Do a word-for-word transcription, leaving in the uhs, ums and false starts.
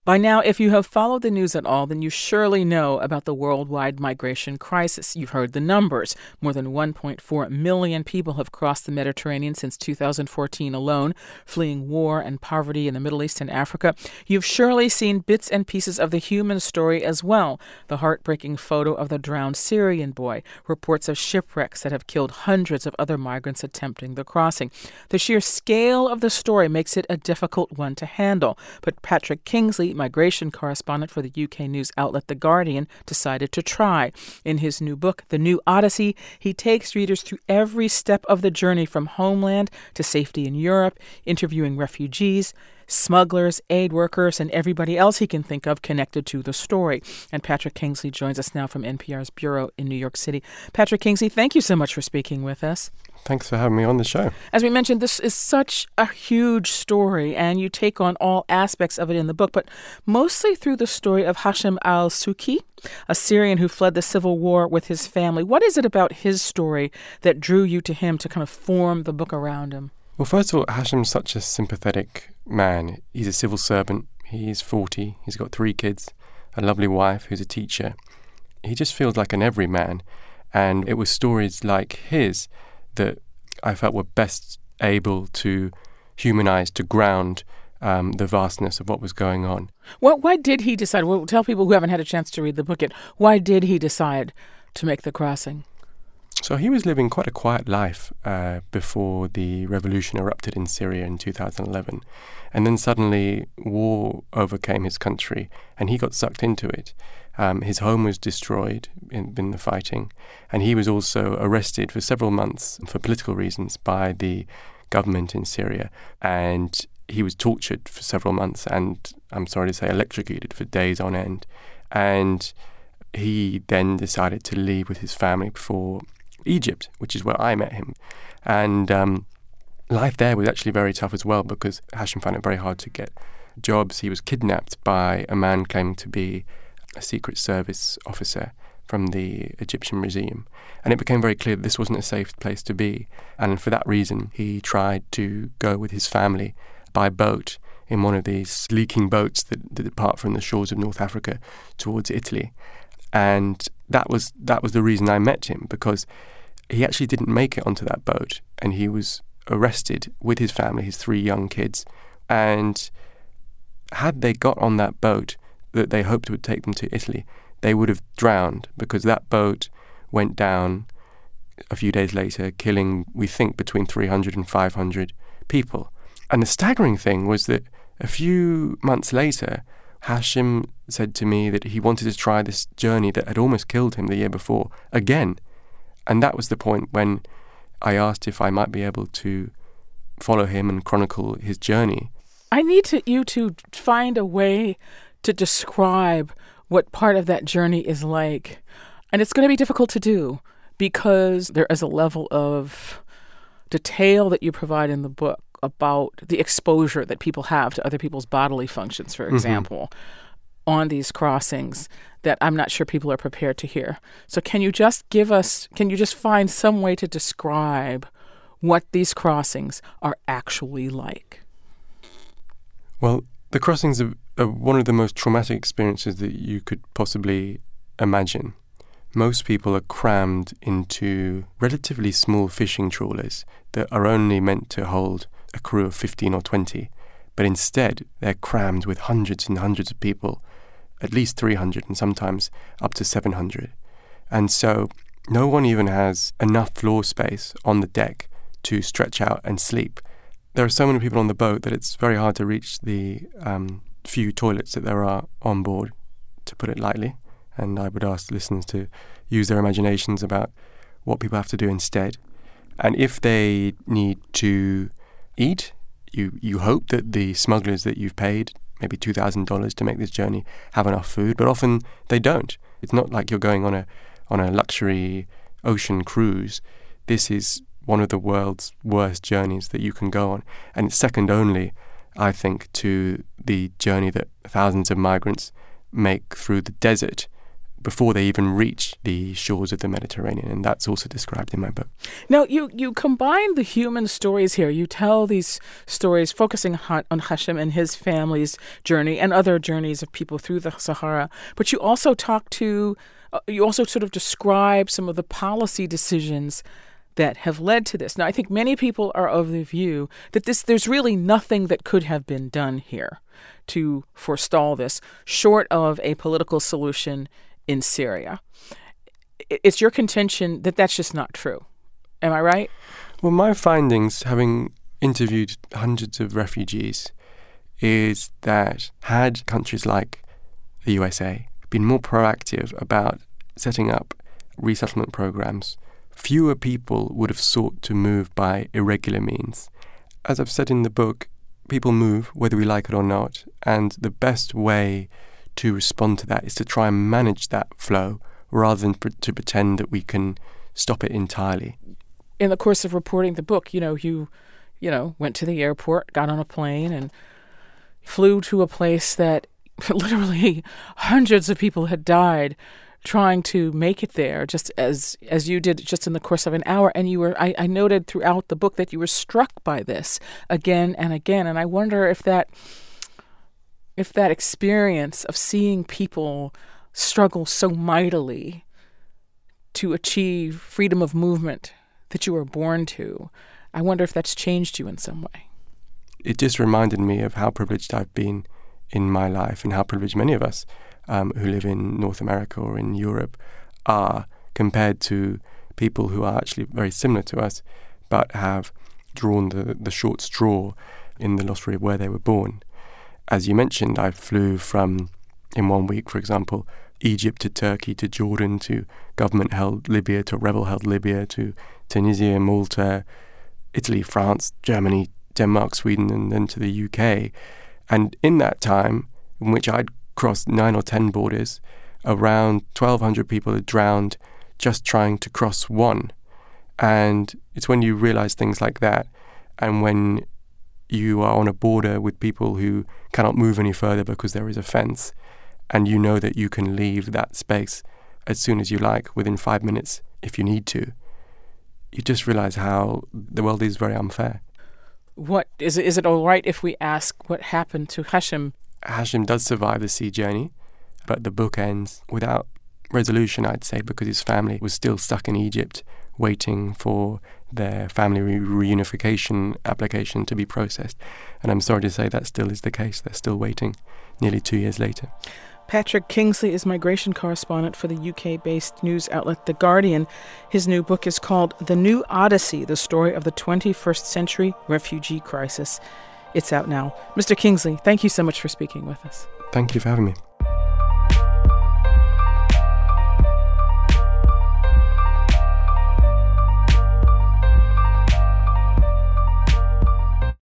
By now, if you have followed the news at all, then you surely know about the worldwide migration crisis. You've heard the numbers. More than one point four million people have crossed the Mediterranean since two thousand fourteen alone, fleeing war and poverty in the Middle East and Africa. You've surely seen bits and pieces of the human story as well. The heartbreaking photo of the drowned Syrian boy, reports of shipwrecks that have killed hundreds of other migrants attempting the crossing. The sheer scale of the story makes it a difficult one to handle. But Patrick Kingsley, migration correspondent for the U K news outlet The Guardian, decided to try. In his new book, The New Odyssey, he takes readers through every step of the journey from homeland to safety in Europe, interviewing refugees, smugglers, aid workers, and everybody else he can think of connected to the story. And Patrick Kingsley joins us now from N P R's bureau in New York City. Patrick Kingsley, thank you so much for speaking with us. Thanks for having me on the show. As we mentioned, this is such a huge story, and you take on all aspects of it in the book, but mostly through the story of Hashim al-Souki, a Syrian who fled the civil war with his family. What is it about his story that drew you to him to kind of form the book around him? Well, first of all, Hashim's such a sympathetic man. He's a civil servant. He's forty. He's got three kids, a lovely wife who's a teacher. He just feels like an everyman. And it was stories like his that I felt were best able to humanize, to ground um, the vastness of what was going on. Well, why did he decide? Well, tell people who haven't had a chance to read the book yet, why did he decide to make the crossing? So he was living quite a quiet life uh, before the revolution erupted in Syria in two thousand eleven. And then suddenly war overcame his country and he got sucked into it. Um, his home was destroyed in, in the fighting, and he was also arrested for several months for political reasons by the government in Syria. And he was tortured for several months and, I'm sorry to say, electrocuted for days on end. And he then decided to leave with his family for Egypt, which is where I met him. And um, life there was actually very tough as well because Hashim found it very hard to get jobs. He was kidnapped by a man claiming to be a Secret Service officer from the Egyptian regime. And it became very clear that this wasn't a safe place to be. And for that reason, he tried to go with his family by boat in one of these leaking boats that, that depart from the shores of North Africa towards Italy. And that was that was the reason I met him, because he actually didn't make it onto that boat, and he was arrested with his family, his three young kids. And had they got on that boat that they hoped would take them to Italy, they would have drowned, because that boat went down a few days later, killing, we think, between three hundred and five hundred people. And the staggering thing was that a few months later, Hashim said to me that he wanted to try this journey that had almost killed him the year before again. And that was the point when I asked if I might be able to follow him and chronicle his journey. I need to, you to find a way to describe what part of that journey is like. And it's going to be difficult to do because there is a level of detail that you provide in the book about the exposure that people have to other people's bodily functions, for example, mm-hmm. on these crossings that I'm not sure people are prepared to hear. So can you just give us, can you just find some way to describe what these crossings are actually like? Well, the crossings are, are one of the most traumatic experiences that you could possibly imagine. Most people are crammed into relatively small fishing trawlers that are only meant to hold a crew of fifteen or twenty, but instead they're crammed with hundreds and hundreds of people, at least three hundred and sometimes up to seven hundred. And so no one even has enough floor space on the deck to stretch out and sleep. There are so many people on the boat that it's very hard to reach the um, few toilets that there are on board, to put it lightly. And I would ask listeners to use their imaginations about what people have to do instead. And if they need to eat, you, you hope that the smugglers that you've paid maybe two thousand dollars to make this journey have enough food, but often they don't. It's not like you're going on a on a luxury ocean cruise. This is one of the world's worst journeys that you can go on. And it's second only, I think, to the journey that thousands of migrants make through the desert before they even reach the shores of the Mediterranean. And that's also described in my book. Now, you, you combine the human stories here. You tell these stories focusing on Hashim and his family's journey and other journeys of people through the Sahara. But you also talk to, uh, you also sort of describe some of the policy decisions that have led to this. Now, I think many people are of the view that this there's really nothing that could have been done here to forestall this, short of a political solution in Syria. It's your contention that that's just not true. Am I right? Well, my findings, having interviewed hundreds of refugees, is that had countries like the U S A been more proactive about setting up resettlement programs, fewer people would have sought to move by irregular means. As I've said in the book, people move whether we like it or not, and the best way to respond to that is to try and manage that flow rather than pr- to pretend that we can stop it entirely. In the course of reporting the book, you know, you, you know, went to the airport, got on a plane, and flew to a place that literally hundreds of people had died trying to make it there, just as as you did just in the course of an hour. And you were, I, I noted throughout the book that you were struck by this again and again. And I wonder if that if that experience of seeing people struggle so mightily to achieve freedom of movement that you were born to, I wonder if that's changed you in some way. It just reminded me of how privileged I've been in my life and how privileged many of us Um, who live in North America or in Europe are compared to people who are actually very similar to us but have drawn the, the short straw in the lottery of where they were born. As you mentioned, I flew from, in one week, for example, Egypt to Turkey to Jordan to government-held Libya to rebel-held Libya to Tunisia, Malta, Italy, France, Germany, Denmark, Sweden, and then to the U K. And in that time, in which I'd crossed nine or ten borders, around twelve hundred people had drowned just trying to cross one. And it's when you realize things like that, and when you are on a border with people who cannot move any further because there is a fence, and you know that you can leave that space as soon as you like, within five minutes if you need to, you just realize how the world is very unfair. What is it, is it all right if we ask what happened to Hashim? Hashim does survive the sea journey, but the book ends without resolution, I'd say, because his family was still stuck in Egypt waiting for their family re- reunification application to be processed. And I'm sorry to say that still is the case. They're still waiting nearly two years later. Patrick Kingsley is migration correspondent for the U K-based news outlet The Guardian. His new book is called The New Odyssey, the story of the twenty-first century refugee crisis. It's out now. Mister Kingsley, thank you so much for speaking with us. Thank you for having me.